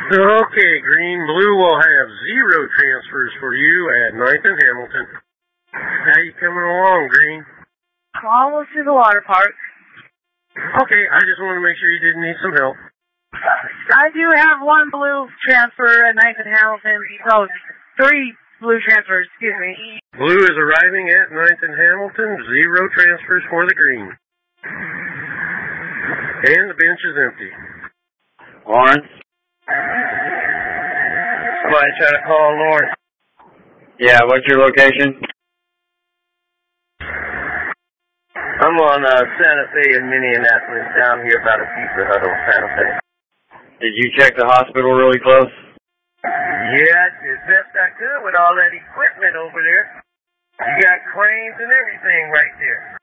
Okay, Green. Blue will have 0 transfers for you at 9th and Hamilton. How you coming along, Green? Almost to the water park. Okay, I just wanted to make sure you didn't need some help. I do have 1 blue transfer at 9th and Hamilton. Oh, 3 blue transfers, excuse me. Blue is arriving at 9th and Hamilton. 0 transfers for the Green. And the bench is empty. Lawrence? Somebody try to call Lawrence. Yeah, what's your location? I'm on Santa Fe in Minneapolis, down here by the Pizza Hut on Santa Fe. Did you check the hospital really close? Yeah, as best I could with all that equipment over there. You got cranes and everything right there.